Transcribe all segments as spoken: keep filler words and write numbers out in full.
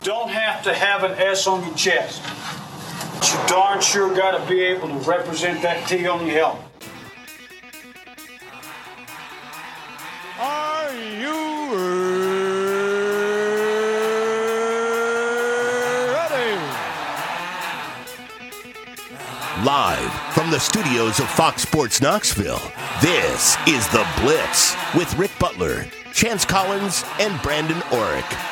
don't have to have an S on your chest. But you darn sure got to be able to represent that T on your helmet. Are you ready? Live from the studios of Fox Sports Knoxville, this is The Blitz with Rick Butler, Chance Collins, and Brandon Orick.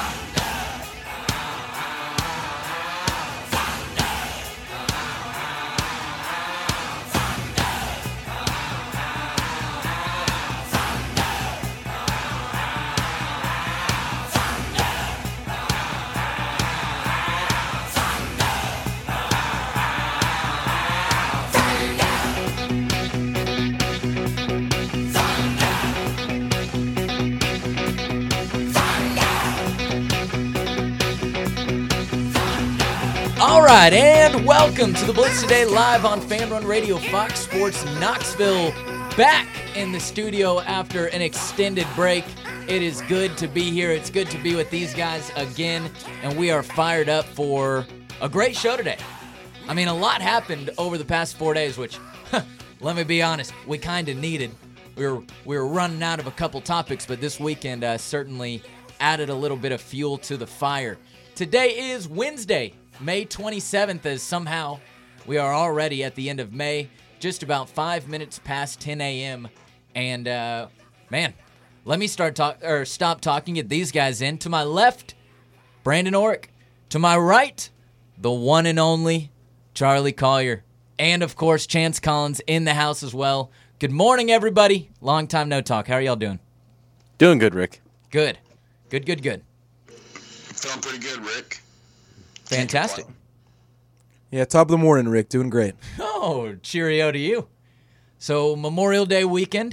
All right, and welcome to the Blitz Today, live on Fan Run Radio, Fox Sports Knoxville, back in the studio after an extended break. It is good to be here. It's good to be with these guys again, and we are fired up for a great show today. I mean, a lot happened over the past four days, which, huh, let me be honest, we kind of needed. We were, we were running out of a couple topics, but this weekend uh, certainly added a little bit of fuel to the fire. Today is Wednesday, May twenty-seventh, as somehow we are already at the end of May, just about five minutes past ten a.m. And, uh, man, let me start talk or stop talking, get these guys in. To my left, Brandon Orick. To my right, the one and only Charlie Collier. And, of course, Chance Collins in the house as well. Good morning, everybody. Long time no talk. How are y'all doing? Doing good, Rick. Good. Good, good, good. Feeling pretty good, Rick. Fantastic. Yeah, top of the morning, Rick. Doing great. Oh, cheerio to you. So, Memorial Day weekend.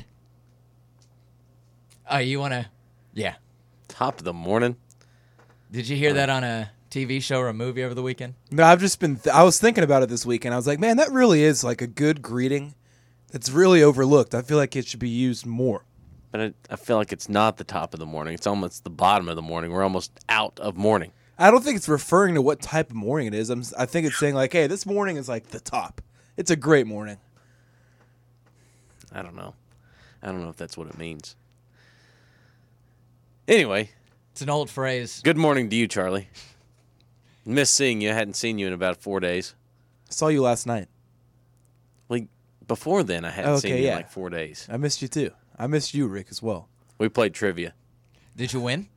Oh, you want to? Yeah. Top of the morning. Did you hear that on a T V show or a movie over the weekend? No, I've just been, th- I was thinking about it this weekend. I was like, man, that really is like a good greeting that's really overlooked. I feel like it should be used more. But I, I feel like it's not the top of the morning. It's almost the bottom of the morning. We're almost out of morning. I don't think it's referring to what type of morning it is. I'm, I think it's saying like, hey, this morning is like the top. It's a great morning. I don't know. I don't know if that's what it means. Anyway. It's an old phrase. Good morning to you, Charlie. Miss seeing you. I hadn't seen you in about four days. I saw you last night. Like, before then, I hadn't Okay, seen you yeah. in like four days. I missed you too. I missed you, Rick, as well. We played trivia. Did you win?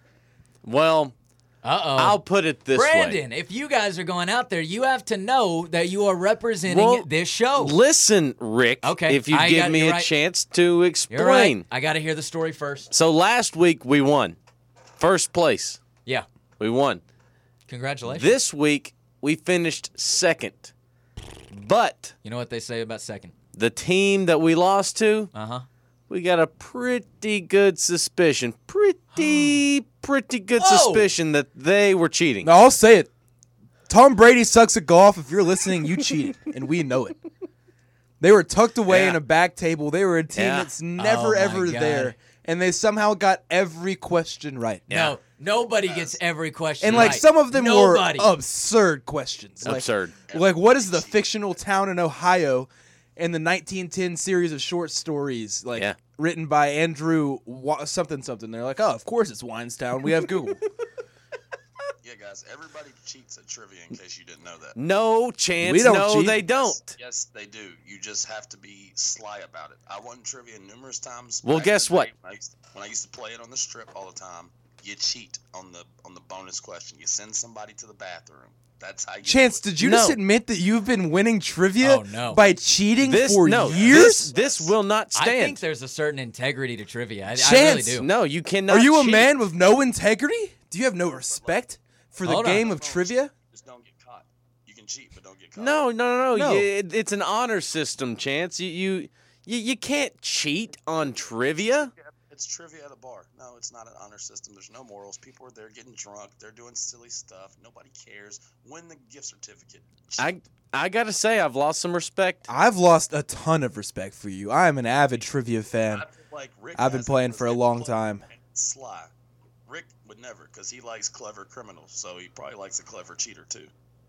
Well, Uh-oh. I'll put it this Brandon, way. if you guys are going out there, you have to know that you are representing Well, this show. Listen, Rick, Okay, if you I give got- me you're a right. chance to explain. You're right. I got to hear the story first. So last week we won. First place. Yeah. We won. Congratulations. This week we finished second. But You know what they say about second? the team that we lost to, Uh-huh. we got a pretty good suspicion. Pretty, pretty good Whoa. suspicion that they were cheating. No, I'll say it. Tom Brady sucks at golf. If you're listening, you cheated, and we know it. They were tucked away Yeah. in a back table. They were a team Yeah. that's never, Oh, my ever God. there, and they somehow got every question right. No, nobody gets every question And, like, right. some of them Nobody. were absurd questions. Like- Absurd. Like, what is the fictional town in Ohio in the nineteen ten series of short stories, like, Yeah. written by Andrew Wa- something something? They're like, oh, of course it's Winestown. We have Google. Yeah, guys, everybody cheats at trivia in case you didn't know that. No chance. We don't no, cheat. they don't. Yes, they do. You just have to be sly about it. I won trivia numerous times. Well, back in guess the what? day When I, used to, when I used to play it on the strip all the time, you cheat on the on the bonus question. You send somebody to the bathroom. That's how you Chance, do it. did you No. just admit that you've been winning trivia Oh, no. by cheating This for no, years? This, this will not I stand. think there's a certain integrity to trivia. I, I really Chance, do. No, you cannot. Are you a cheat. man with no integrity? Do you have no respect for the Hold on. game of trivia? Just don't get caught. You can cheat, but don't get caught. No, no, no, no. No. You- it- it's an honor system, Chance. You, you, you, you can't cheat on trivia. It's trivia at a bar. No, it's not an honor system. There's no morals. People are there getting drunk. They're doing silly stuff. Nobody cares. Win the gift certificate. I, I gotta say, I've lost some respect. I've lost a ton of respect for you. I am an avid trivia fan. I feel like Rick I've been has playing it for a because long they time. play Sly. Rick would never, because he likes clever criminals, so he probably likes a clever cheater too.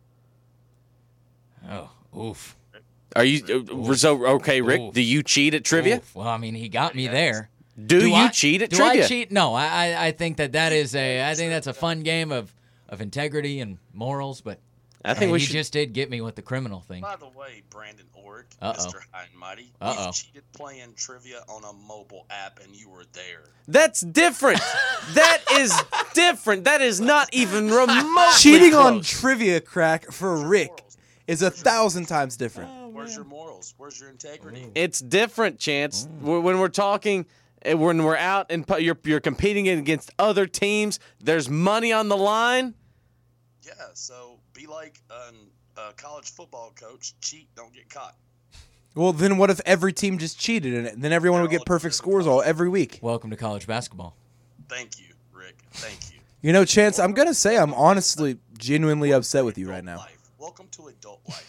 Oh, oof. Are you uh, so okay, Rick? Oof. Do you cheat at trivia? Oof. Well, I mean, he got me there. Do, Do you I, cheat at do trivia? I cheat? No, I, I I think that that is a I think that's a fun game of, of integrity and morals. But I think man, we he should. just did get me with the criminal thing. By the way, Brandon Orrick, Uh-oh. Mister High and Mighty, Uh-oh. you cheated playing trivia on a mobile app, and you were there. That's different. That is different. That is not even remotely Cheating on close. trivia crack for Rick is a thousand times different. Where's your morals? Where's your integrity? It's different, Chance. When when we're talking, eh, when we're out and pu- you're you're competing against other teams, there's money on the line. Yeah, so be like an, a college football coach. Cheat, don't get caught. Well, then what if every team just cheated in it? Then everyone would get perfect scores all every week. Welcome to college basketball. Thank you, Rick. Thank you. You know, Chance, I'm gonna say I'm honestly genuinely upset with you right now. Life. Welcome to adult life.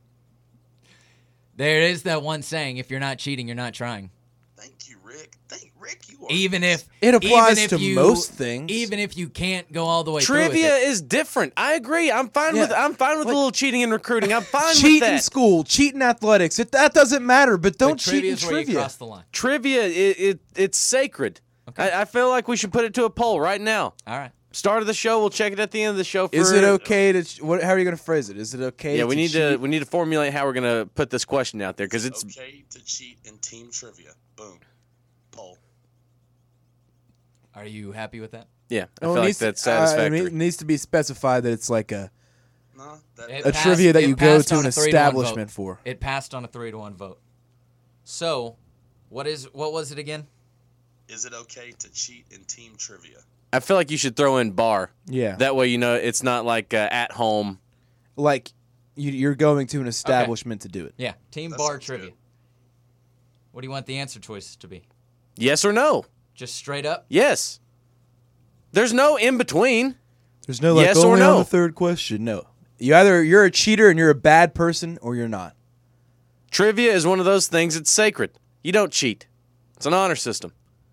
There is that one saying: if you're not cheating, you're not trying. Thank you, Rick. Thank Rick. You are Even if It applies even if to you- most things. Even if you can't go all the way Trivia through with it. is different. I agree. I'm fine Yeah. with I'm fine with Like- a little cheating in recruiting. I'm fine cheat with that. in school, cheat in athletics. It, that doesn't matter, but don't But cheat trivia in is where you trivia. cross the line. Trivia, it, it it's sacred. I, I feel like we should put it to a poll right now. All right. Start of the show. We'll check it at the end of the show. For, Is it okay to? ch- What? How are you gonna phrase it? Is it okay? Yeah, we need to cheat? we need to formulate how we're gonna put this question out there because it's okay to cheat in team trivia. Boom. Poll. Are you happy with that? yeah. I Oh, feel it like needs to- that's uh, I mean, satisfactory. it needs to be specified that it's like a No, that, It a passed- trivia that it you go passed to on an a three to one vote. establishment for. It passed on a three to one vote. So, what is what was it again? is it okay to cheat in team trivia? I feel like you should throw in bar. Yeah, That way, you know, it's not like uh, at home. like you, you're going to an establishment to do it. Yeah, team That bar sounds trivia. good. What do you want the answer choices to be? Yes or no? Just straight up? Yes. There's no in between. There's no like Yes or only no? on the third question. No, you either you're a cheater and you're a bad person, or you're not. Trivia is one of those things. It's sacred. You don't cheat. It's an honor system.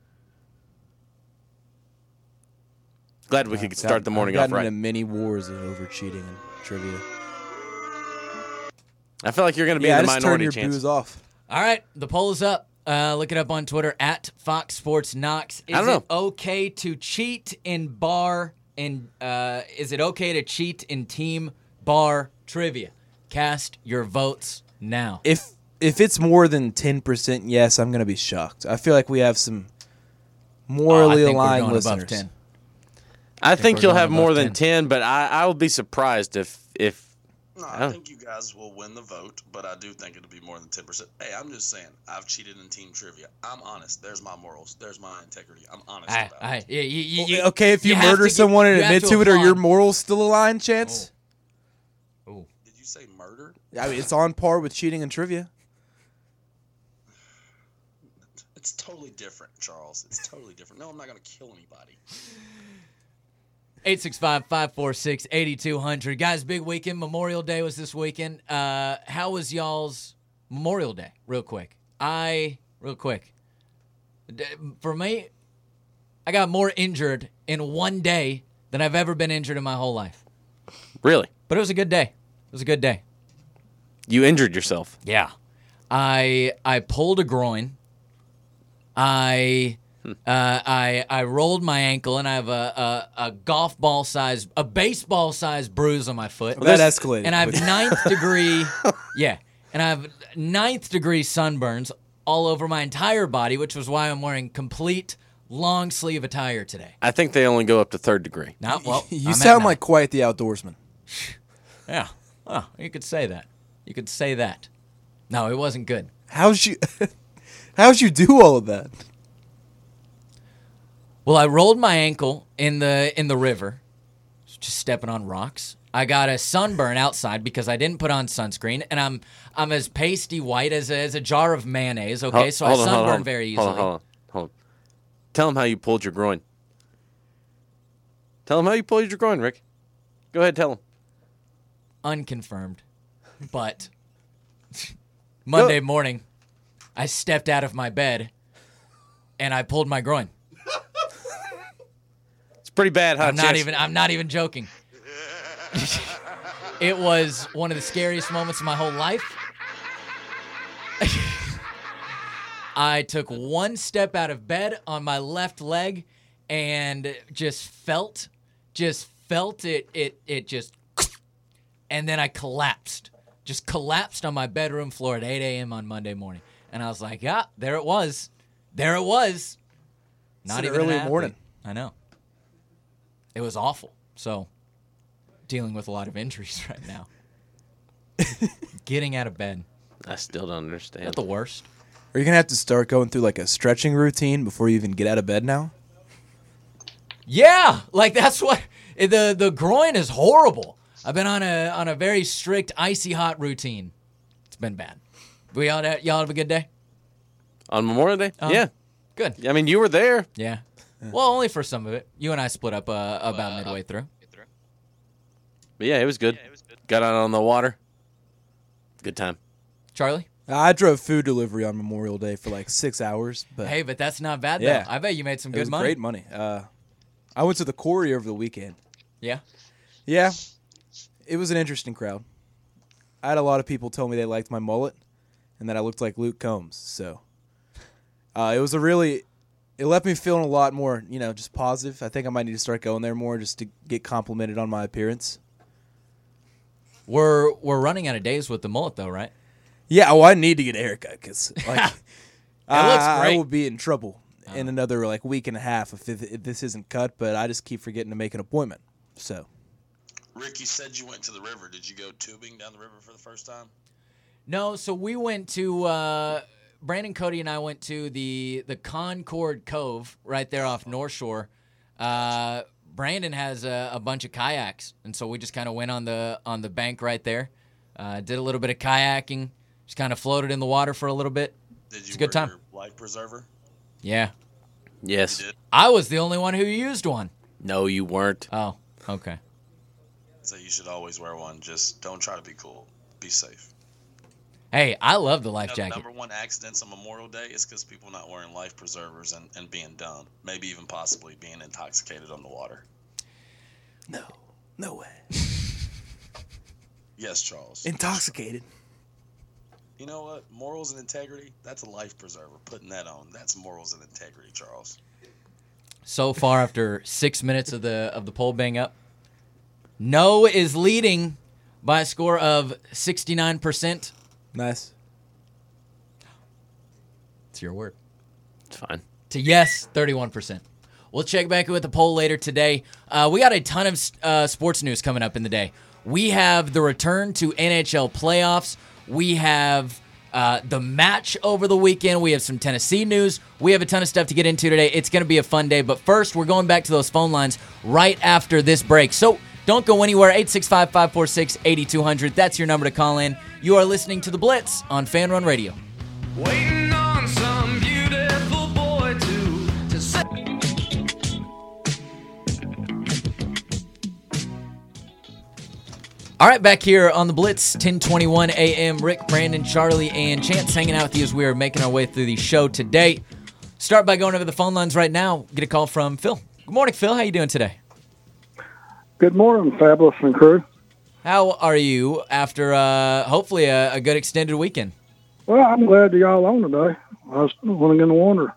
Glad we could start the morning I've off gotten right. into many wars over cheating and trivia. I feel like you're going to be Yeah, in the just turn minority your chance. booze off. All right, the poll is up. Uh, look it up on Twitter at Fox Sports Knox. Is I don't it okay to cheat in bar and uh, is it okay to cheat in team bar trivia? Cast your votes now. If if it's more than ten percent, yes, I'm gonna be shocked. I feel like we have some morally Oh, I think we're aligned going listeners. above ten. I think we're you'll going have more above than ten, but I, I will be surprised if if No, Oh. I think you guys will win the vote, but I do think it'll be more than ten percent. Hey, I'm just saying, I've cheated in team trivia. I'm honest. There's my morals. There's my integrity. I'm honest I, about I, it. yeah, you, you, Well, you- okay, if you, have murder to gi- someone and you have admit to to it, are your applaud. morals still aligned, Chance? Ooh. Did you say murder? I mean, it's on par with cheating in trivia. It's totally different, Charles. It's totally different. No, I'm not going to kill anybody. eight six five, five four six, eight two zero zero. Guys, big weekend. Memorial Day was this weekend. Uh, how was y'all's Memorial Day? Real quick. I, real quick. D- For me, I got more injured in one day than I've ever been injured in my whole life. really But it was a good day. It was a good day. you injured yourself. Yeah. I I pulled a groin. I uh, I I rolled my ankle and I have a a, a golf ball size, a baseball size bruise on my foot. That escalated. And I have quickly. ninth degree, yeah, and I have ninth degree sunburns all over my entire body, which was why I'm wearing complete long sleeve attire today. I think they only go up to third degree. Not well. You I'm at sound now. like quite the outdoorsman. yeah. Oh, you could say that. You could say that. No, it wasn't good. How'd you how'd you do all of that? Well, I rolled my ankle in the in the river, just stepping on rocks. I got a sunburn outside because I didn't put on sunscreen, and I'm I'm as pasty white as a, as a jar of mayonnaise. Okay, Hol- so I hold on, hold sunburn on, very easily. Hold on, hold on, hold on. Tell them how you pulled your groin. Tell them how you pulled your groin, Rick. Go ahead, tell them. Unconfirmed, but Monday morning, I stepped out of my bed, and I pulled my groin. pretty bad, huh? I'm not Chance? even. I'm not even joking. It was one of the scariest moments of my whole life. I took one step out of bed on my left leg and just felt, just felt it, it, it just, and then I collapsed. Just collapsed on my bedroom floor at eight a.m. on Monday morning. And I was like, yeah, there it was. There it was. Not It's an even an early athlete. morning. I know. It was awful. So, dealing with a lot of injuries right now. Getting out of bed. I still don't understand. Not the worst. Are you going to have to start going through like a stretching routine before you even get out of bed now? Yeah, like that's what the the groin is horrible. I've been on a on a very strict icy hot routine. It's been bad. We all y'all have a good day? On Memorial Day? Uh-huh. Yeah. Good. I mean, you were there. Yeah. Well, only for some of it. You and I split up uh, about midway through. But yeah, it was good. Got out on the water. Good time. Charlie? I drove food delivery on Memorial Day for like six hours. But Hey, but that's not bad Yeah. though. I bet you made some it good was money. great money. Uh, I went to the Quarry over the weekend. Yeah. Yeah, it was an interesting crowd. I had a lot of people tell me they liked my mullet and that I looked like Luke Combs. So uh, it was a really, it left me feeling a lot more, you know, just positive. I think I might need to start going there more just to get complimented on my appearance. We're we're running out of days with the mullet though, right? Yeah, well, I need to get a haircut because like, looks I, great. I will be in trouble in another like week and a half if, if, if this isn't cut. But I just keep forgetting to make an appointment. So Rick, you said you went to the river. Did you go tubing down the river for the first time? No, so we went to uh, Brandon, Cody, and I went to the the Concord Cove right there off North Shore. Uh, Brandon has a, a bunch of kayaks, and so we just kind of went on the on the bank right there. Uh, did a little bit of kayaking, just kind of floated in the water for a little bit. Did you It's a good wear time. your life preserver? Yeah, Yes. You did? I was the only one who used one. No, you weren't. Oh, okay. So you should always wear one. Just don't try to be cool. Be safe. Hey, I love the life You know, jacket. the number one accidents on Memorial Day is because people not wearing life preservers and, and being dumb. Maybe even possibly being intoxicated on the water. no, no way. Yes, Charles. Intoxicated. You know what? Morals and integrity, that's a life preserver. Putting that on, that's morals and integrity, Charles. So far, after six minutes of the of the poll bang up, no is leading by a score of sixty-nine percent. Nice. It's your word. It's fine. To yes, thirty-one percent. We'll check back with the poll later today. Uh, we got a ton of uh, sports news coming up in the day. We have the return to N H L playoffs. We have uh, the match over the weekend. We have some Tennessee news. We have a ton of stuff to get into today. It's going to be a fun day. But first, we're going back to those phone lines right after this break. So don't go anywhere. eight six five, five four six, eight two zero zero. That's your number to call in. You are listening to The Blitz on Fan Run Radio. Waiting on some beautiful boy to, to say. All right, back here on The Blitz, ten twenty-one a.m. Rick, Brandon, Charlie, and Chance hanging out with you as we are making our way through the show today. Start by going over the phone lines right now. Get a call from Phil. Good morning, Phil. How you doing today? Good morning, Fabulous and crew. How are you after uh, hopefully a, a good extended weekend? Well, I'm glad that y'all on today. I was going to wonder.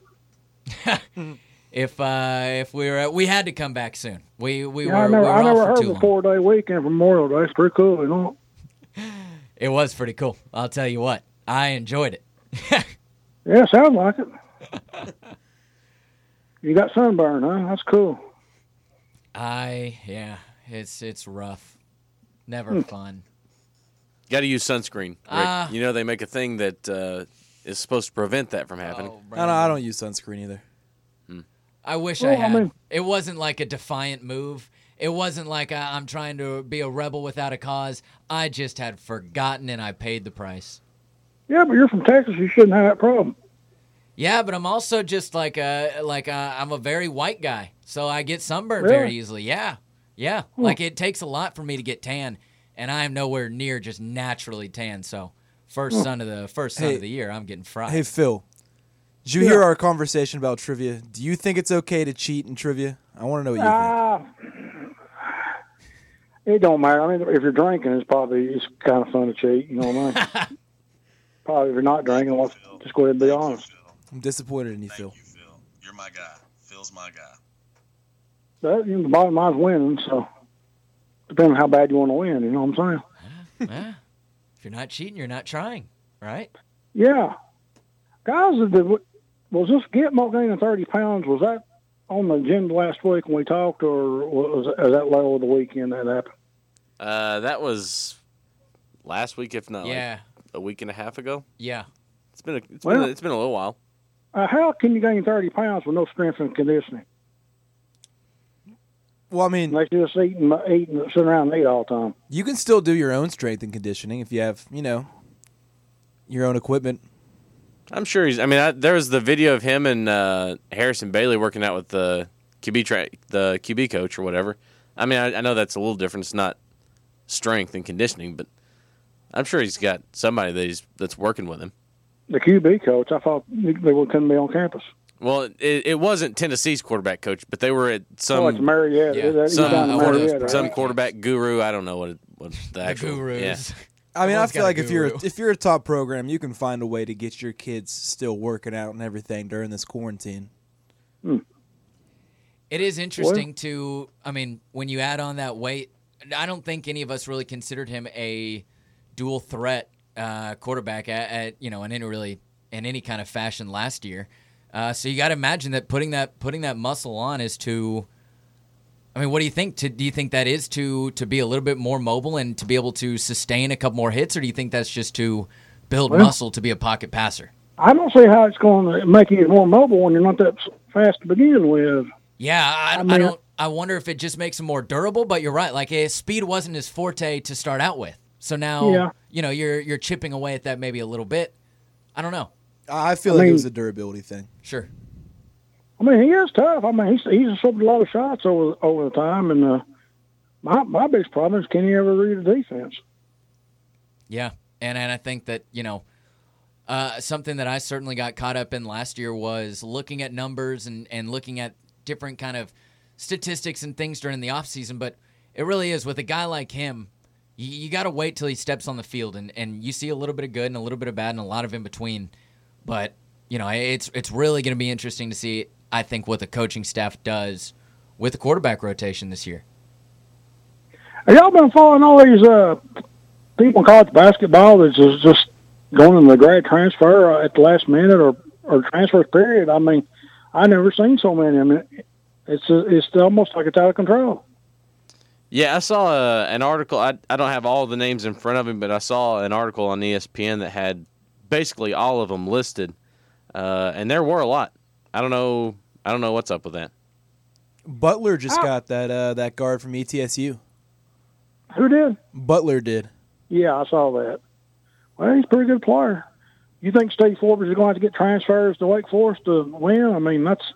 If uh, if we were we had to come back soon. We we Yeah, were I never, we were I never off for heard too of a long. four-day weekend from Memorial Day. It's pretty cool, you know. It was pretty cool. I'll tell you what. I enjoyed it. Yeah, sounds like it. You got sunburn, huh? That's cool. I yeah, it's it's rough. Never Hmm. fun. Got to use sunscreen, Rick. Ah. You know they make a thing that uh, is supposed to prevent that from happening. Oh, I don't, I don't use sunscreen either. I wish Well, I I had. mean- It wasn't like a defiant move. It wasn't like I, I'm trying to be a rebel without a cause. I just had forgotten and I paid the price. Yeah, but you're from Texas. You shouldn't have that problem. Yeah, but I'm also just like a like a, I'm a very white guy, so I get sunburned Really? very easily. Yeah, yeah. Like it takes a lot for me to get tan, and I am nowhere near just naturally tan. So first sun of the first sun Hey- of the year, I'm getting fried. Hey, Phil. Did you hear our conversation about trivia? Do you think it's okay to cheat in trivia? I want to know what you think. Uh, it don't matter. I mean, if you're drinking, it's probably it's kind of fun to cheat. You know what I mean? Probably if you're not drinking, let's just go ahead and be Thank honest. You, Phil. I'm disappointed in you, Thank Phil. you, Phil. You're my guy. Phil's my guy. That, you know, the bottom line's winning, so depending on how bad you want to win, you know what I'm saying? Yeah. If you're not cheating, you're not trying, right? Yeah. Guys, the, was this Gitmo gaining thirty pounds, was that on the agenda last week when we talked, or was, was that low of the weekend that happened? Uh, that was last week, if not Yeah. like a week and a half ago. Yeah. It's been a, it's Well- been a, it's been a little while. Uh, how can you gain thirty pounds with no strength and conditioning? Well, I mean, Like just eating, eating, sitting around and eat all the time. you can still do your own strength and conditioning if you have, you know, your own equipment. I'm sure he's. I mean, I, there was the video of him and uh, Harrison Bailey working out with the Q B tra- the Q B coach or whatever. I mean, I, I know that's a little different. It's not strength and conditioning, but I'm sure he's got somebody that he's that's working with him. The Q B coach, I thought they couldn't be on campus. Well, it, it wasn't Tennessee's quarterback coach, but they were at some oh, it's Marietta. yeah, That- he's some down in uh, quarter- Marietta, some right? quarterback guru. I don't know what it, what the The actual gurus. yeah. I mean, I Everyone's feel got a like if you're guru. if you're a top program, you can find a way to get your kids still working out and everything during this quarantine. It is interesting to, I mean, when you add on that weight, I don't think any of us really considered him a dual threat uh, quarterback at, at, you know, in any really in any kind of fashion last year. Uh, so you got to imagine that putting that putting that muscle on is to, I mean, what do you think? To, do you think that is to to be a little bit more mobile and to be able to sustain a couple more hits, or do you think that's just to build Well- muscle to be a pocket passer? I don't see how it's going to make you more mobile when you're not that fast to begin with. Yeah, I, I I, mean- don't. I wonder if it just makes him more durable. But you're right. Like his speed wasn't his forte to start out with. So now, Yeah. you know, you're you're chipping away at that maybe a little bit. I don't know. I feel I like it mean- was a durability thing. Sure. I mean, he is tough. I mean, he's he's absorbed a lot of shots over over the time, and uh, my my biggest problem is can he ever read a defense? Yeah, and and I think that you know, uh, something that I certainly got caught up in last year was looking at numbers and and looking at different kind of statistics and things during the offseason. But it really is with a guy like him, you, you got to wait till he steps on the field, and and you see a little bit of good and a little bit of bad and a lot of in between. But you know, it's it's really going to be interesting to see. I think what the coaching staff does with the quarterback rotation this year. Have y'all been following all these uh, people in college basketball that's just, just going in the grad transfer uh, at the last minute or, or transfer period? I mean, I never seen so many. I mean, it's it's almost like it's out of control. Yeah, I saw uh, an article. I, I don't have all the names in front of me, but I saw an article on E S P N that had basically all of them listed, uh, and there were a lot. I don't know. I don't know what's up with that. Butler just Ah. got that uh, that guard from E T S U. Who did? Butler did. Yeah, I saw that. Well, he's a pretty good player. You think Steve Forbes is going to have to get transfers to Wake Forest to win? I mean, that's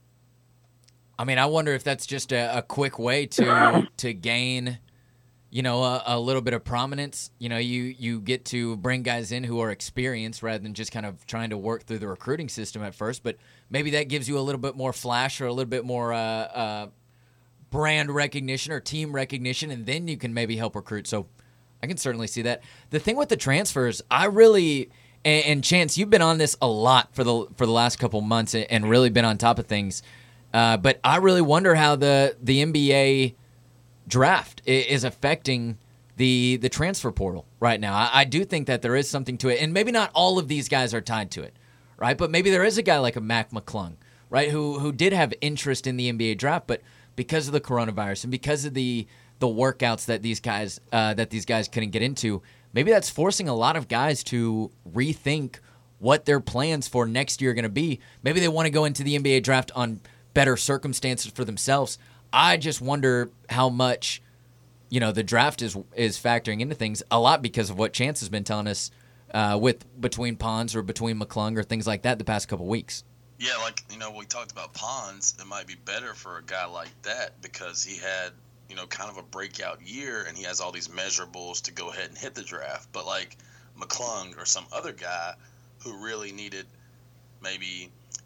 I mean, I wonder if that's just a, a quick way to to gain, you know, a, a little bit of prominence. You know, you you get to bring guys in who are experienced rather than just kind of trying to work through the recruiting system at first. But maybe that gives you a little bit more flash or a little bit more uh, uh, brand recognition or team recognition, and then you can maybe help recruit. So I can certainly see that. The thing with the transfers, I really and, and Chance, you've been on this a lot for the for the last couple months and, and really been on top of things. Uh, but I really wonder how the, the N B A draft i- is affecting the the transfer portal right now. I, I do think that there is something to it, and maybe not all of these guys are tied to it, right? But maybe there is a guy like a Mac McClung, right, who who did have interest in the N B A draft, but because of the coronavirus and because of the the workouts that these guys uh, that these guys couldn't get into, maybe that's forcing a lot of guys to rethink what their plans for next year are going to be. Maybe they want to go into the N B A draft on better circumstances for themselves. I just wonder how much, you know, the draft is is factoring into things a lot because of what Chance has been telling us uh, with between Pons or between McClung or things like that the past couple weeks. Yeah, like, you know, we talked about Pons. It might be better for a guy like that because he had, you know, kind of a breakout year and he has all these measurables to go ahead and hit the draft. But like McClung or some other guy who really needed maybe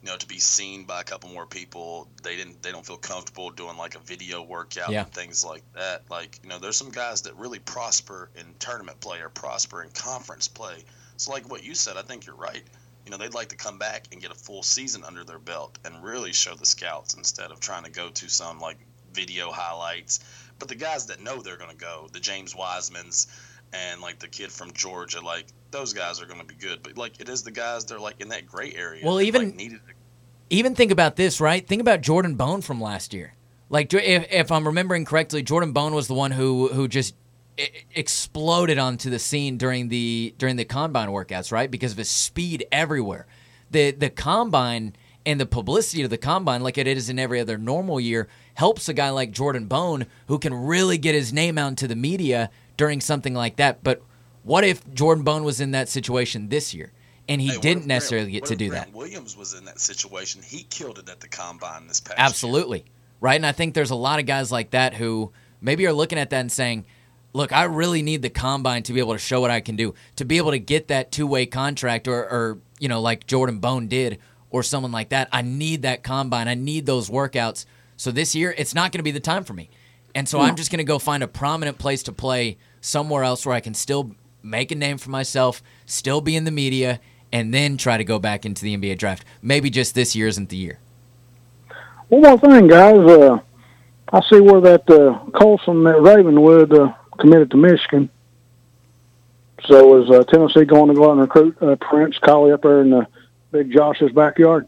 you know, to be seen by a couple more people. They didn't, they don't feel comfortable doing like a video workout Yeah. and things like that. Like, you know, there's some guys that really prosper in tournament play or prosper in conference play. So like what you said, I think you're right. You know, they'd like to come back and get a full season under their belt and really show the scouts instead of trying to go to some like video highlights. But the guys that know they're going to go, the James Wisemans and like the kid from Georgia, like those guys are going to be good. But like it is the guys that are like in that gray area. Well, that, even like, needed to even think about this, right? Think about Jordan Bone from last year. Like, if, if I'm remembering correctly, Jordan Bone was the one who who just i- exploded onto the scene during the during the combine workouts, right? Because of his speed everywhere. The the combine and the publicity of the combine, like it is in every other normal year, helps a guy like Jordan Bone who can really get his name out into the media during something like that. But what if Jordan Bone was in that situation this year? And he Hey, what didn't if necessarily Grant- get what to if do Grant that. Williams was in that situation. He killed it at the combine this past Absolutely. Right? And I think there's a lot of guys like that who maybe are looking at that and saying, look, I really need the combine to be able to show what I can do, to be able to get that two-way contract or, or you know, like Jordan Bone did or someone like that. I need that combine. I need those workouts. So this year, it's not going to be the time for me. And so I'm just going to go find a prominent place to play somewhere else where I can still make a name for myself, still be in the media, and then try to go back into the N B A draft. Maybe just this year isn't the year. One more thing, guys. Uh, I see where that uh, Colson, that Ravenwood, uh, committed to Michigan. So is uh, Tennessee going to go out and recruit uh, Prince Colley up there in uh, Big Josh's backyard?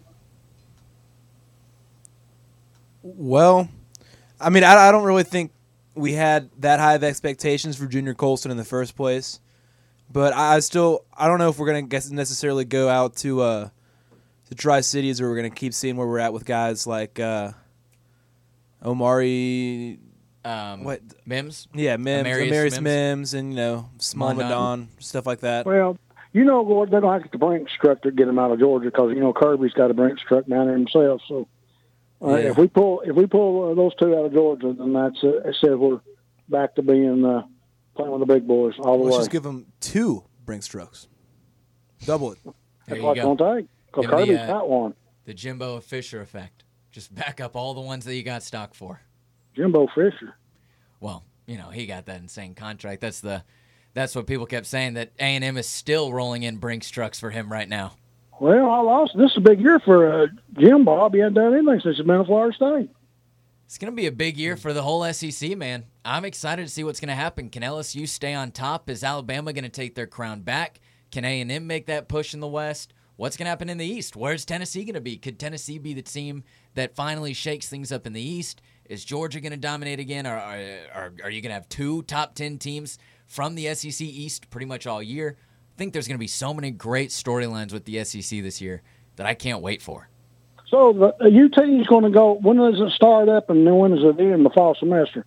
Well, I mean, I, I don't really think we had that high of expectations for Junior Colson in the first place. But I still, I don't know if we're going to necessarily go out to uh, the Tri-Cities or we're going to keep seeing where we're at with guys like uh, Omari, Um, what? Mims? Yeah, Mims, Amarius Amarius Mims. Mims, and, you know, Small Mondon. Madon, stuff like that. Well, you know, Gord, they don't have to get the Brinks truck to get him out of Georgia because, you know, Kirby's got a Brinks truck down there himself. So uh, Yeah. if we pull if we pull uh, those two out of Georgia, then that's uh, it says we're back to being uh, playing with the big boys all the Let's way. just give them two Brinks trucks. Double it. There That's you what it's go. going to take because Give 'em the, Kirby's uh, got one. The Jimbo Fisher effect. Just back up all the ones that you got stock for. Jimbo Fisher. Well, you know, he got that insane contract. That's the that's what people kept saying, that A and M is still rolling in Brinks trucks for him right now. Well, I lost. This is a big year for uh, Jim Bob. He hadn't done anything since he's been at Florida State. It's going to be a big year for the whole S E C, man. I'm excited to see what's going to happen. Can L S U stay on top? Is Alabama going to take their crown back? Can A and M make that push in the West? What's going to happen in the East? Where's Tennessee going to be? Could Tennessee be the team that finally shakes things up in the East? Is Georgia going to dominate again? Or are, are, are you going to have two top ten teams from the S E C East pretty much all year? I think there's going to be so many great storylines with the S E C this year that I can't wait for. So the, the U T is going to go. When does it start up, and then when does it end the fall semester?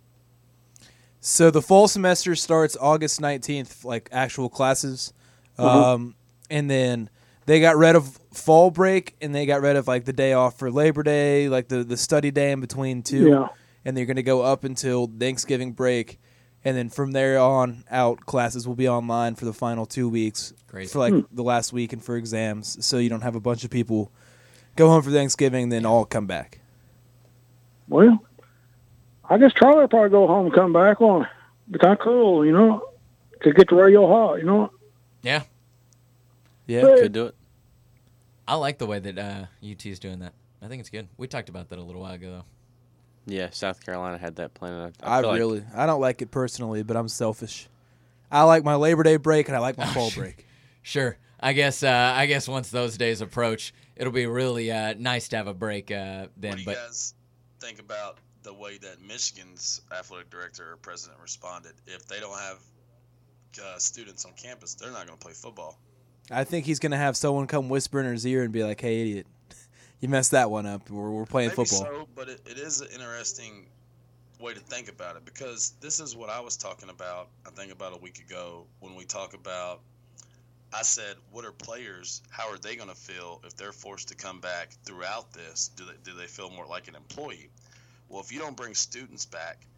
So the fall semester starts August nineteenth, like actual classes. Uh-huh. Um, and then they got rid of fall break, and they got rid of like the day off for Labor Day, like the, the study day in between two. Yeah. And they're going to go up until Thanksgiving break. And then from there on out, classes will be online for the final two weeks. Crazy. For like Hmm. the last week and for exams. So you don't have a bunch of people go home for Thanksgiving and then all come back. Well, I guess Charlie will probably go home and come back on. Be kind of cool, you know, to get the radio hot, you know. Yeah, Yeah. Could do it. I like the way that uh, U T is doing that. I think it's good. We talked about that a little while ago, though. Yeah, South Carolina had that plan. I, I, I feel like- really, I don't like it personally, but I'm selfish. I like my Labor Day break and I like my fall break. Sure. I guess. Uh, I guess once those days approach, it'll be really uh, nice to have a break uh, then. What do you But guys think about the way that Michigan's athletic director or president responded? If they don't have uh, students on campus, they're not going to play football. I think he's gonna have someone come whisper in his ear and be like, "Hey, idiot, you messed that one up. We're we're playing Maybe football." so, but it, it is an interesting way to think about it, because this is what I was talking about, I think about a week ago, when we talk about, I said, what are players, how are they going to feel if they're forced to come back throughout this? Do they, do they feel more like an employee? Well, if you don't bring students back,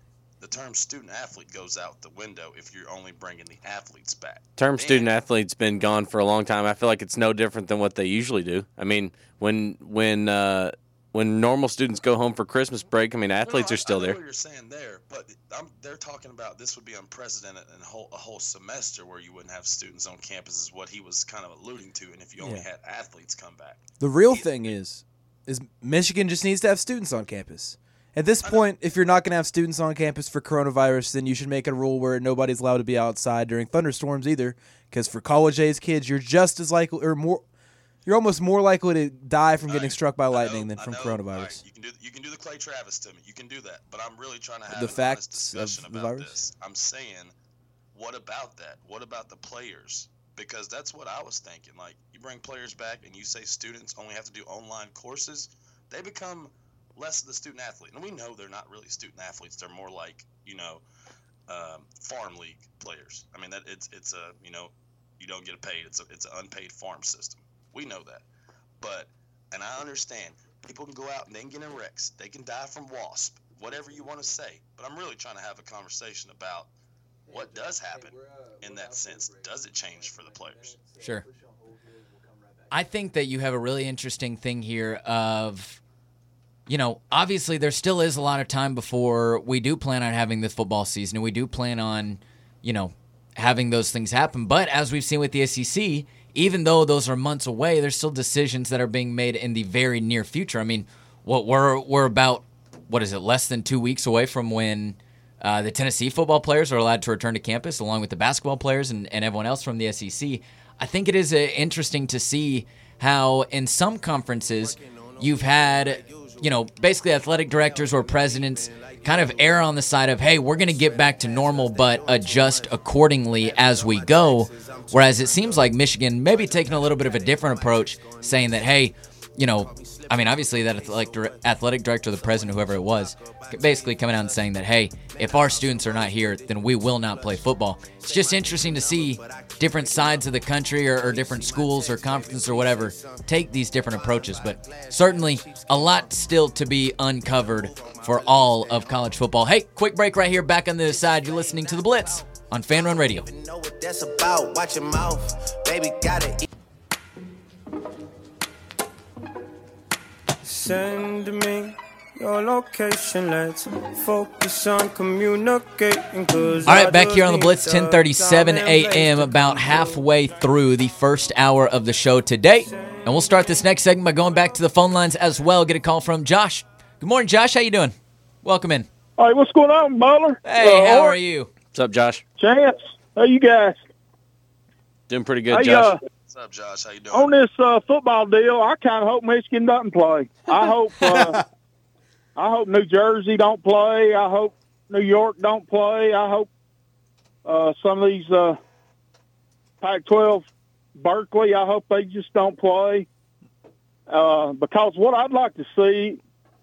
the term student athlete goes out the window if you're only bringing the athletes back. Term And- student athlete's been gone for a long time. I feel like it's no different than what they usually do. I mean, when when uh, when normal students go home for Christmas break, I mean, athletes No, no, are still I, I know there. what you're saying there, but I'm, they're talking about this would be unprecedented in a whole, a whole semester where you wouldn't have students on campus is what he was kind of alluding to, and if you only Yeah. had athletes come back. The real thing is, is Michigan just needs to have students on campus. At this point, if you're not going to have students on campus for coronavirus, then you should make a rule where nobody's allowed to be outside during thunderstorms either. Because for college-age kids, you're just as likely, or more, you're almost more likely to die from getting Alright, struck by I lightning know- than I from know, coronavirus. alright, you can do you can do the Clay Travis to me. You can do that, but I'm really trying to have The an facts honest of discussion the about virus? this. I'm saying, what about that? What about the players? Because that's what I was thinking. Like, you bring players back and you say students only have to do online courses, they become less of the student athlete. And we know they're not really student athletes. They're more like, you know, um, farm league players. I mean, that it's it's a, you know, you don't get paid. It's a, it's an unpaid farm system. We know that. But, and I understand, people can go out and they can get in wrecks. They can die from wasp, whatever you want to say. But I'm really trying to have a conversation about what does happen in that sense. Does it change for the players? Sure. I think that you have a really interesting thing here of, you know, obviously there still is a lot of time before we do plan on having this football season, and we do plan on, you know, having those things happen. But as we've seen with the S E C, even though those are months away, there's still decisions that are being made in the very near future. I mean, what we're we're about, what is it, less than two weeks away from when uh, the Tennessee football players are allowed to return to campus, along with the basketball players and, and everyone else from the S E C. I think it is uh, interesting to see how in some conferences you've had, you know, basically athletic directors or presidents kind of err on the side of, hey, we're going to get back to normal but adjust accordingly as we go. Whereas it seems like Michigan maybe taking a little bit of a different approach, saying that, hey, you know, I mean, obviously that athletic, athletic director, the president, whoever it was, basically coming out and saying that, hey, if our students are not here, then we will not play football. It's just interesting to see different sides of the country or, or different schools or conferences or whatever take these different approaches. But certainly a lot still to be uncovered for all of college football. Hey, quick break right here. Back on the other side. You're listening to The Blitz on Fan Run Radio. Know what that's about. Watch your mouth, baby. Gotta eat. Send me your location. Let's focus on communicating. Cause All right, back here on the Blitz, ten thirty-seven a.m., about halfway through the first hour of the show today. And we'll start this next segment by going back to the phone lines as well. Get a call from Josh. Good morning, Josh. How you doing? Welcome in. All right, what's going on, Butler? Hey, Uh, how Art, are you? What's up, Josh? Chance, how you guys? Doing pretty good, Hey, Josh. uh, What's up, Josh? How you doing? on this uh, football deal, I kind of hope Michigan doesn't play. I hope uh, I hope New Jersey don't play. I hope New York don't play. I hope uh, some of these uh, Pac twelve, Berkeley, I hope they just don't play. Uh, because what I'd like to see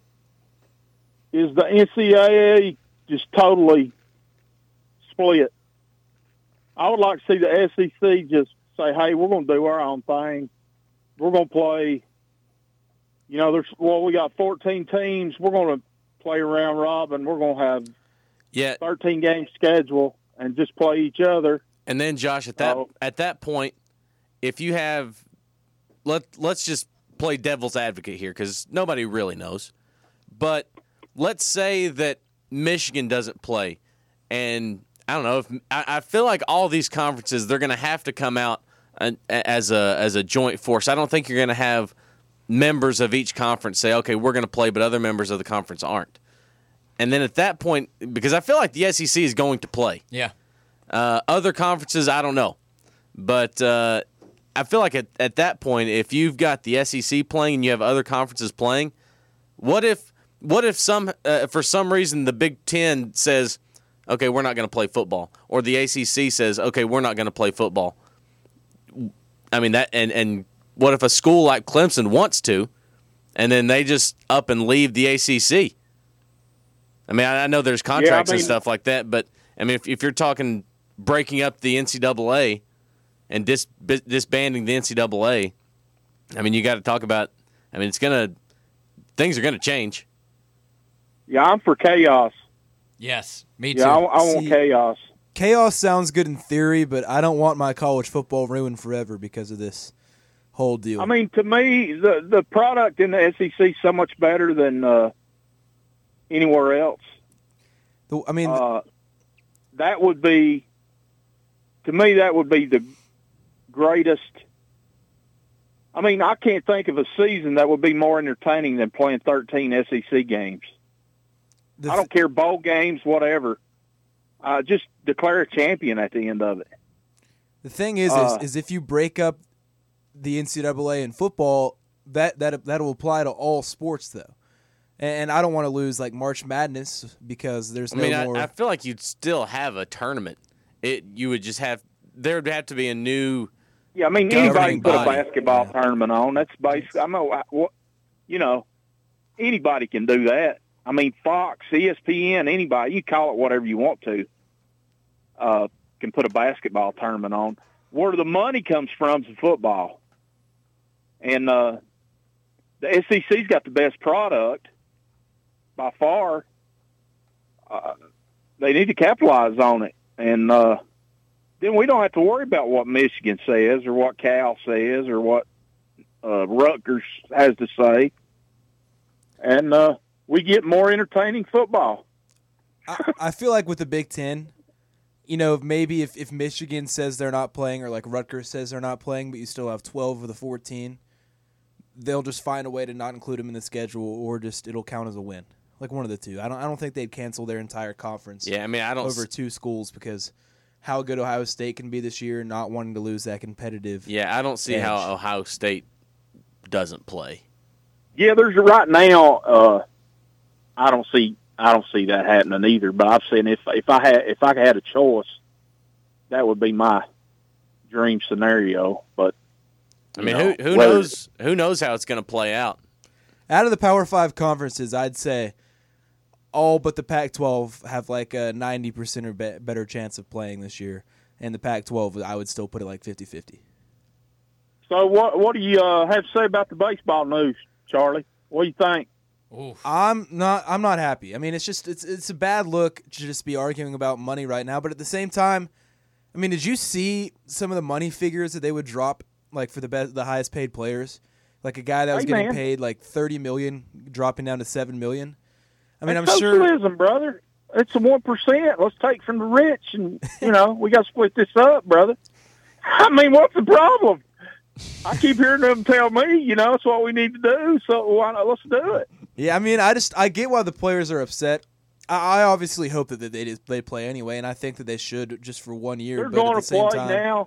is the N C double A just totally split. I would like to see the S E C just say, hey, we're going to do our own thing. We're going to play, you know, there's, well, we got fourteen teams. We're going to play round robin. We're going to have Yeah, thirteen game schedule and just play each other. and then Josh, at that Oh. at that point, if you have, let let's just play devil's advocate here because nobody really knows. But let's say that Michigan doesn't play, and I don't know if I, I feel like all these conferences they're going to have to come out an- as a as a joint force. I don't think you're going to have members of each conference say, okay, we're going to play, but other members of the conference aren't. And then at that point, because I feel like the S E C is going to play. Yeah. Uh, other conferences, I don't know. But uh, I feel like at, at that point, if you've got the S E C playing and you have other conferences playing, what if what if some uh, for some reason the Big Ten says, okay, we're not going to play football, or the A C C says, okay, we're not going to play football. I mean that, and and what if a school like Clemson wants to, and then they just up and leave the A C C? I mean, I, I know there's contracts Yeah, I mean- and stuff like that, but I mean, if if you're talking breaking up the N C double A and dis, bis- disbanding the N C double A, I mean, you got to talk about. I mean, it's gonna things are gonna change. Yeah, I'm for chaos. Yes. Me too. Yeah, I, I want See- chaos. Chaos sounds good in theory, but I don't want my college football ruined forever because of this whole deal. I mean, to me, the the product in the S E C is so much better than uh, anywhere else. The- I mean, Uh, that would be, to me, that would be the greatest. I mean, I can't think of a season that would be more entertaining than playing thirteen S E C games. the I don't care, bowl games, whatever. Uh, just declare a champion at the end of it. The thing is, Uh, is, is if you break up the N C double A in football, that that that'll apply to all sports though. And I don't want to lose like March Madness because there's I no mean, I, more. I feel like you'd still have a tournament. It you would just have there would have to be a new. Yeah, I mean, Governing anybody can put body. a basketball Yeah. tournament on. That's basically, I know, what you know, anybody can do that. I mean, Fox, E S P N, anybody, you call it whatever you want to, uh, can put a basketball tournament on. Where the money comes from is in football. And uh, the S E C's got the best product by far. Uh, they need to capitalize on it. And uh, then we don't have to worry about what Michigan says or what Cal says or what uh, Rutgers has to say. And uh, we get more entertaining football. I, I feel like with the Big Ten, you know, maybe if, if Michigan says they're not playing or like Rutgers says they're not playing, but you still have twelve of the fourteen, they'll just find a way to not include them in the schedule, or just it'll count as a win, like one of the two. I don't I don't think they'd cancel their entire conference. Yeah, I mean, I don't over s- two schools because how good Ohio State can be this year, not wanting to lose that competitive. Yeah, I don't see edge. how Ohio State doesn't play. Yeah, there's right now. Uh, I don't see. I don't see that happening either. But I've seen if if I had if I had a choice, that would be my dream scenario. But I you mean, know, who who whether- knows who knows how it's going to play out. Out of the Power Five conferences, I'd say all but the Pac twelve have like a ninety percent or be- better chance of playing this year. And the Pac twelve, I would still put it like fifty-fifty. So what what do you uh, have to say about the baseball news, Charlie? What do you think? I'm not I'm not happy. I mean, it's just it's it's a bad look to just be arguing about money right now, but at the same time, I mean, did you see some of the money figures that they would drop like for the best, the highest paid players? Like a guy that was Hey, getting man. paid like thirty million dropping down to seven million. I mean, That's I'm sure socialism, brother. It's a one percent. Let's take from the rich, and you know we got to split this up, brother. I mean, what's the problem? I keep hearing them tell me, you know, it's what we need to do. So why not? Let's do it. Yeah, I mean, I just I get why the players are upset. I, I obviously hope that they just, they play anyway, and I think that they should just for one year. They're but at going the to same play time, now.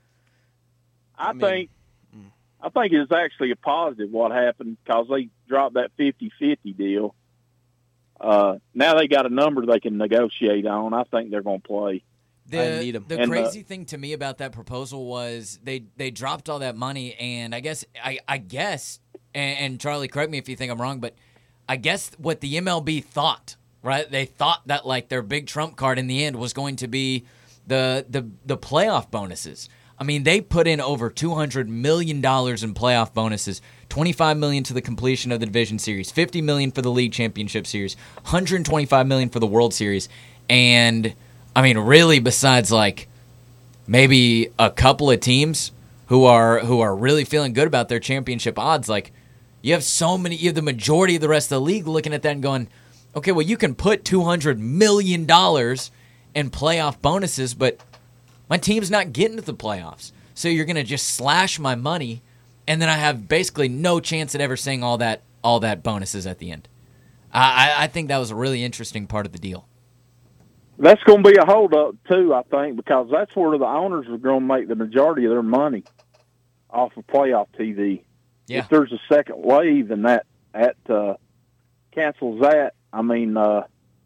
I, I mean, think I think it's actually a positive what happened because they dropped that fifty-fifty deal. Uh, now they got a number they can negotiate on. I think they're going to play. The, I need 'em. the And, uh, crazy thing to me about that proposal was they, they dropped all that money, and I guess I, I guess and, and Charlie, correct me if you think I'm wrong, but I guess what the M L B thought, right? They thought that like their big trump card in the end was going to be the the the playoff bonuses. I mean, they put in over two hundred million dollars in playoff bonuses, twenty-five million dollars to the completion of the division series, fifty million dollars for the league championship series, one hundred twenty-five million dollars for the World Series, and I mean, really, besides like maybe a couple of teams who are who are really feeling good about their championship odds, like you have so many, you have the majority of the rest of the league looking at that and going, okay, well, you can put two hundred million dollars in playoff bonuses, but my team's not getting to the playoffs. So you're going to just slash my money, and then I have basically no chance at ever seeing all that all that bonuses at the end. I, I think that was a really interesting part of the deal. That's going to be a holdup too, I think, because that's where the owners are going to make the majority of their money off of playoff T V. Yeah. If there's a second wave and that that uh, cancels that, I mean, uh,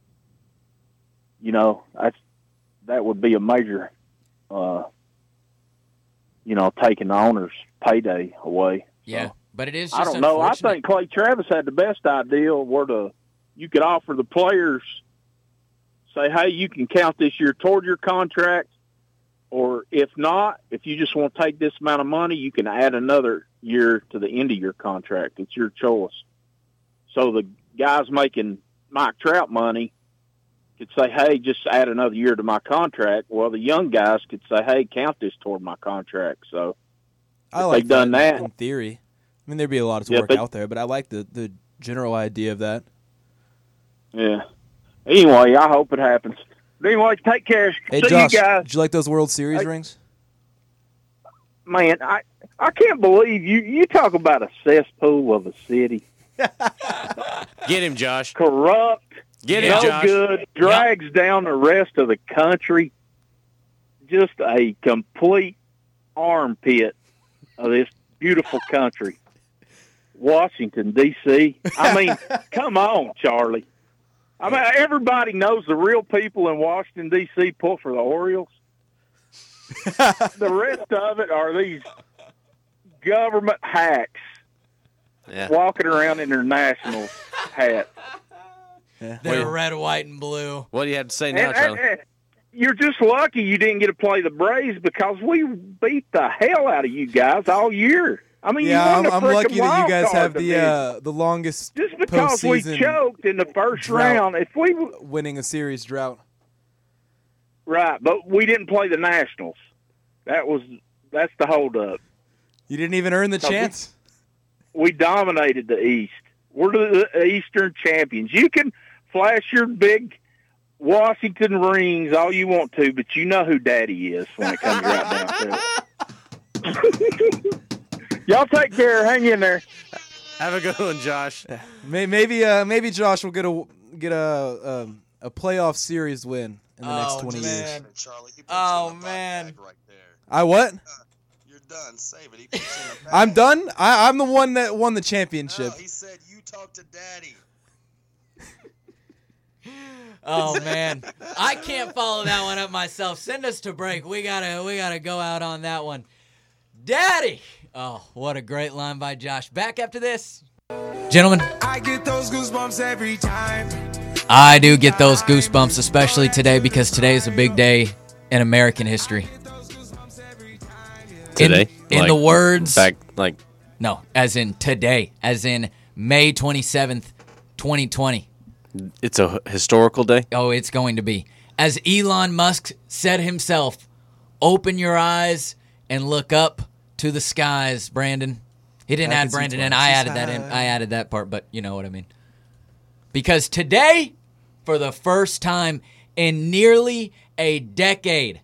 you know, that's that would be a major, uh, you know, taking the owners' payday away. Yeah, So, but it is just I don't know. I unfortunate. think Clay Travis had the best idea where the you could offer the players, say, hey, you can count this year toward your contract, or if not, if you just want to take this amount of money, you can add another year to the end of your contract. It's your choice. So the guys making Mike Trout money could say, hey, just add another year to my contract. Well, the young guys could say, hey, count this toward my contract. So I if like they've done that that. in theory. I mean, there'd be a lot of Yeah, work but- out there, but I like the, the general idea of that. Yeah. Anyway, I hope it happens. But anyway, take care. Hey, See Josh, you guys. did you like those World Series Hey. rings? Man, I, I can't believe you, you talk about a cesspool of a city. Get him, Josh. Corrupt. Get him, no Josh. good. Drags down the rest of the country. Just a complete armpit of this beautiful country. Washington, D C I mean, come on, Charlie. I mean, everybody knows the real people in Washington, D C pull for the Orioles. The rest of it are these government hacks Yeah. walking around in their Nationals hats. They're red, white, and blue. What do you have to say now, And- Charlie? and- and you're just lucky you didn't get to play the Braves because we beat the hell out of you guys all year. I mean, Yeah, you I'm, won the I'm frickin' lucky that you wild guys card have the division. uh, the longest Just because we postseason choked in the first drought. round, if we winning a series drought. right, but we didn't play the Nationals. That was that's the holdup. You didn't even earn the No, we- chance. We dominated the East. We're the Eastern champions. You can flash your big Washington rings all you want to, but you know who Daddy is when it comes right down to it. Y'all take care. Hang in there. Have a good one, Josh. May- Maybe uh, maybe Josh will get a get a um, a playoff series win in the next Oh, twenty man. years. Charlie, he puts Oh, you in the man. bag right there. I what? You're done. Save it. He puts you in the bag. I'm done. I, I'm the one that won the championship. No, he said you talk to Daddy. Oh man, I can't follow that one up myself. Send us to break. We gotta, we gotta go out on that one. Daddy. Oh, what a great line by Josh. Back after this, gentlemen. I get those goosebumps every time. I do get those goosebumps, especially today because today is a big day in American history. Today? In, in Like, the words, Back, like, no, as in today, as in May twenty-seventh, twenty twenty. it's a h- historical day. Oh, it's going to be. As Elon Musk said himself, open your eyes and look up to the skies, Brandon. He didn't I add can see Brandon in. twice I the added that in. sky. I added that part, but you know what I mean. Because today, for the first time in nearly a decade,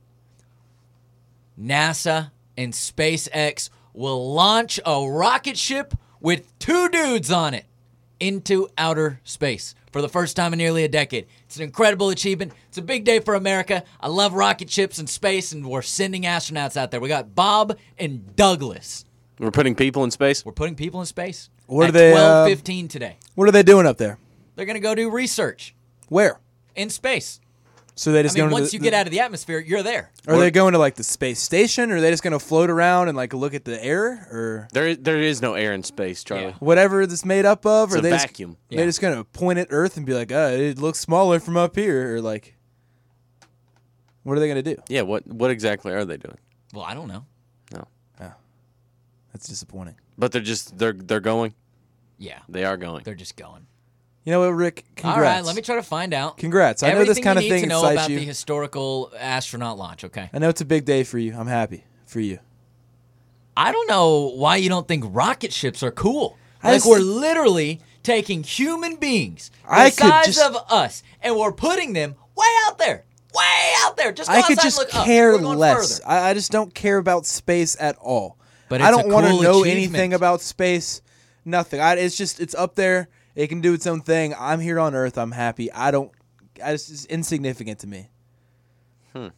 NASA and SpaceX will launch a rocket ship with two dudes on it into outer space for the first time in nearly a decade. It's an incredible achievement. It's a big day for America. I love rocket ships and space, and we're sending astronauts out there. We got Bob and Douglas. We're putting people in space. We're putting people in space. What at are they, uh, twelve fifteen today. What are they doing up there? They're going to go do research Where? in space. So they I just mean, going once to you the, get out of the atmosphere, you're there. Are they going to like the space station, or are they just going to float around and like look at the air, or There, there is no air in space, Charlie. Yeah. whatever it's made up of? It's or a they vacuum. Just, Yeah. They're just going to point at Earth and be like, "Uh, it looks smaller from up here," or like, what are they going to do? Yeah. What, what exactly are they doing? Well, I don't know. No. That's disappointing. But they're just they're they're going. Yeah, They are going. they're just going. You know what, Rick? Congrats. All right, let me try to find out. Congrats. I know this Everything kind of you need thing to know excites about you. the historical astronaut launch, okay? I know it's a big day for you. I'm happy for you. I don't know why you don't think rocket ships are cool. I Like just- we're literally taking human beings the I could size just- of us, and we're putting them way out there, way out there. Just go I could outside just and look care up. We're going less. further. I, I just don't care about space at all. But I it's don't a want to cool know achievement. anything about space. Nothing. I, it's just it's up there. It can do its own thing. I'm here on Earth. I'm happy. I don't. I just, it's insignificant to me. Hmm.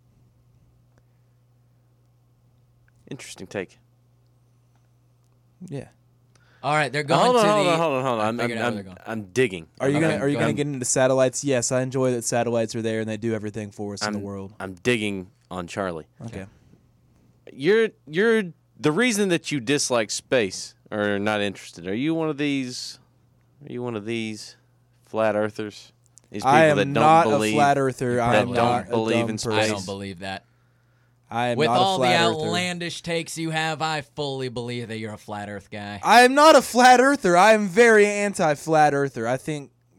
Interesting take. Yeah. All right, they're going Hold on, to hold the. on, hold on, hold on. I I'm, figured out I'm, where they're I'm, I'm digging. Are you Okay, gonna Are you go gonna ahead. get into satellites? Yes, I enjoy that satellites are there and they do everything for us in the I'm- world. I'm digging on Charlie. Okay. You're you're the reason that you dislike space or are not interested. Are you one of these? Are you one of these flat earthers? These people I am that don't not believe, a flat earther. I that am don't not a believe dumb in person. I space. don't believe that. I am With not all a the flat earther. outlandish takes you have, I fully believe that you're a flat Earth guy. I am not a flat earther. I am very anti flat earther. I think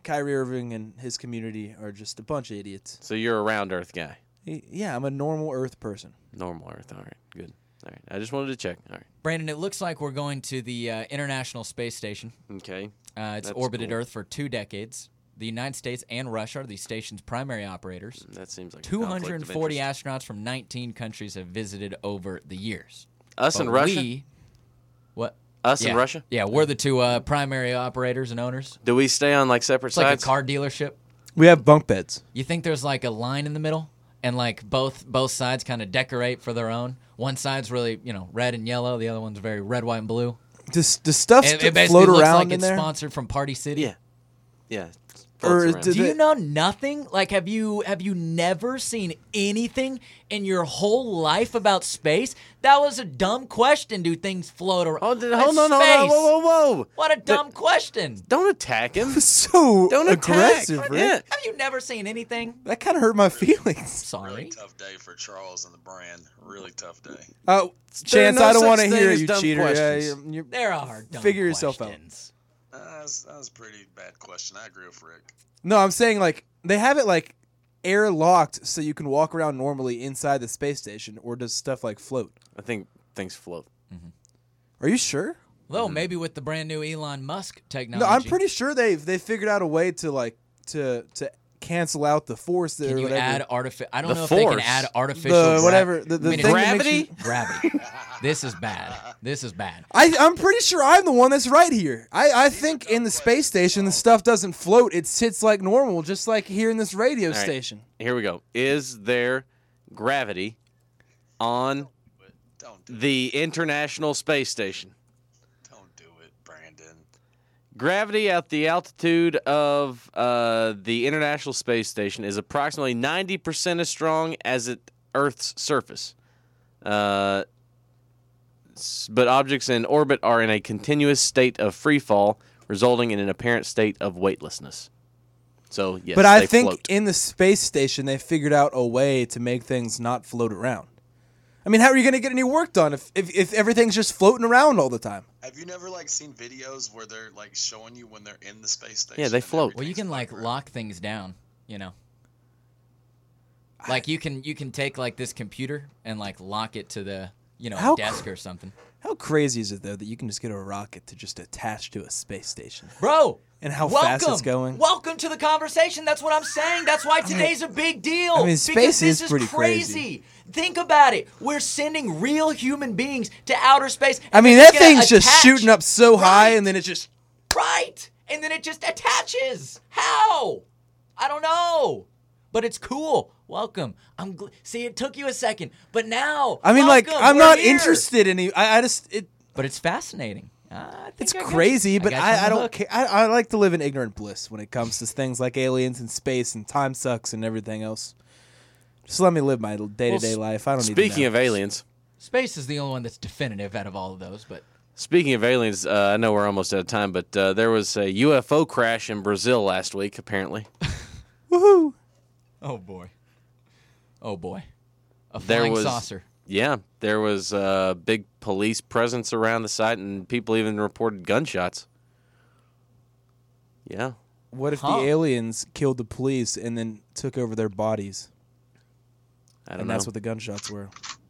Kyrie Irving and his community are just a bunch of idiots. So you're a round Earth guy. Yeah, I'm a normal Earth person. Normal Earth. All right, good. All right, I just wanted to check. All right. Brandon, it looks like we're going to the uh, International Space Station. Okay. Uh, it's That's orbited cool. Earth for two decades. The United States and Russia are the station's primary operators. That seems like a two hundred forty conflict of astronauts from nineteen countries have visited over the years. Us But and Russia? We, what? Us yeah. and Russia? Yeah, we're the two uh, primary operators and owners. Do we stay on like separate It's like sides? a car dealership. We have bunk beds. You think there's like a line in the middle, and like both both sides kind of decorate for their own. One side's really you know red and yellow. The other one's very red, white, and blue. Does does stuff It, st- it basically float looks around like in it's there? sponsored from Party City. Yeah, yeah. Or floats around. did Do you it- know nothing? Like, have you have you never seen anything in your whole life about space? That was a dumb question. Do things float around? Hold, It's hold on, hold on, space. whoa, whoa, whoa! What a dumb question. Don't attack him. so Don't aggressive, attack. Rick. Yeah. Have you never seen anything? That kind of hurt my feelings. Sorry. Really tough day for Charles and the brand. Really tough day. Oh, There are Chance, no I don't such want to thing hear as you, dumb cheater. Yeah, questions. you're, you're, There are dumb Figure yourself out. questions. Uh, that, was, that was a pretty bad question. I agree with Rick. no, I'm saying like they have it like air locked so you can walk around normally inside the space station, or does stuff like float? I think things float. Are you sure? Well, maybe with the brand new Elon Musk technology. No, I'm pretty sure they've they figured out a way to like to to cancel out the force that Can or you whatever. add artificial? I don't The know if they can force. add artificial. the gra- whatever the, the I mean, thing that makes gravity? you- gravity. This is bad. This is bad. I, I'm pretty sure I'm the one that's right here. I, I think in the space station the stuff doesn't float; it sits like normal, just like here in this radio All right. station. Here we go. Is there gravity on Don't do the International Space Station? Don't do it, Brandon. Gravity at the altitude of uh, the International Space Station is approximately ninety percent as strong as at Earth's surface. Uh, s- but objects in orbit are in a continuous state of free fall, resulting in an apparent state of weightlessness. So, yes, but I they think float. in the space station they figured out a way to make things not float around. I mean, how are you going to get any work done if, if if everything's just floating around all the time? Have you never like seen videos where they're like showing you when they're in the space station? Yeah, they and float. Well, you can like everything's lock things down, you know. Like you can you can take like this computer and like lock it to the you know How desk cr- or something. How crazy is it though that you can just get a rocket to just attach to a space station? Bro, And how welcome, fast it's going? Welcome to the conversation. That's what I'm saying. That's why today's a big deal. I mean, because space this is pretty crazy. Think about it. We're sending real human beings to outer space. I and mean, then that they're gonna thing's just attach- shooting up so high, Right. and then it just Right. And then it just attaches. How? I don't know. But it's cool. Welcome. I'm gl- see. It took you a second, but now. I mean, like, welcome. I'm We're not here. interested in it. I, I just it. But it's fascinating. Uh, I think It's I got crazy, you. but got you on I, I the don't hook. care. I, I like to live in ignorant bliss when it comes to things like aliens and space and time sucks and everything else. Just let me live my day to day Well, life. I don't need to Speaking know. of aliens, Space is the only one that's definitive out of all of those. But Speaking of aliens, uh, I know we're almost out of time, but uh, there was a U F O crash in Brazil last week, apparently. Woohoo! oh boy, oh boy, a There flying was- saucer. Yeah, there was a big police presence around the site, and people even reported gunshots. Yeah. What if Huh. the aliens killed the police and then took over their bodies? I don't And know. that's what the gunshots were.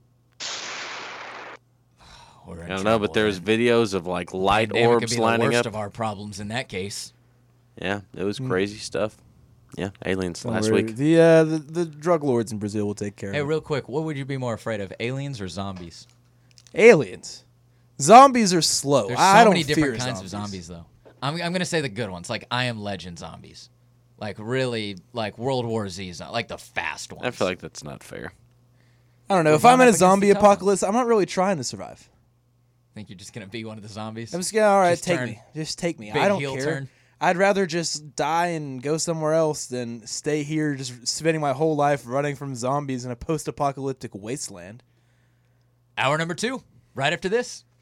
We're in I don't know, but trouble, there's man. videos of like light Pandemic could orbs be the lining worst up. of our problems in that case. Yeah, it was crazy stuff. Yeah, aliens Don't last worry. week. The, uh, the the drug lords in Brazil will take care Hey, of it. real quick, what would you be more afraid of, aliens or zombies? Aliens. Zombies are slow. There's so I don't many different fear kinds zombies. of zombies, though. I'm, I'm going to say the good ones, like I Am Legend zombies. Like, really, like World War Z, zo- like the fast ones. I feel like that's not fair. I don't know. We're If I'm going in a up against the zombie tough ones. apocalypse, I'm not really trying to survive. think you're just going to be one of the zombies? I'm just going, all right, Just take turn me. Just take me. big I don't heel care. turn. I'd rather just die and go somewhere else than stay here just spending my whole life running from zombies in a post-apocalyptic wasteland. Hour number two, right after this.